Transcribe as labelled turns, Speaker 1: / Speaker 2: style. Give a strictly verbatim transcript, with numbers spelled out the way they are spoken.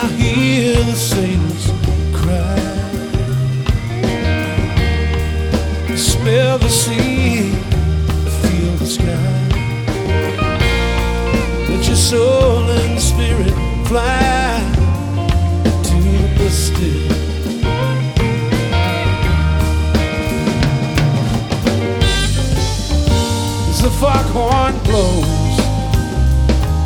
Speaker 1: I hear the sailors cry. Smell the sea, feel the sky. Let your soul and spirit fly to the mystic. As the foghorn blows,